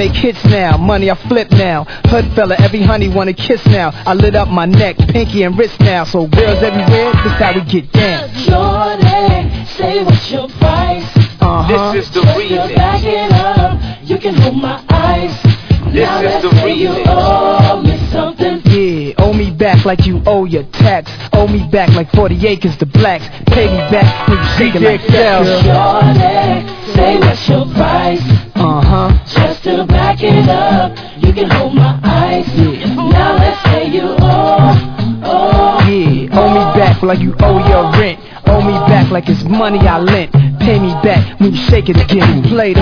make hits now, money I flip now. Hood fella, every honey wanna kiss now. I lit up my neck, pinky and wrist now. So girls everywhere, this how we get down. Shorty, say what's your price? This is the remix. Back it up, you can hold my eyes. This now is the remix. You owe me something. Yeah, owe me back like you owe your tax. Owe me back like 40 acres to blacks. Pay me back when you shake it like that, girl. Shorty, say what's your price? Just to back it up, you can hold my eyes. Yeah. Now let's say you owe. Yeah, owe me back like you owe your rent. Owe me back like it's money I lent. Pay me back when you shake it again. Play the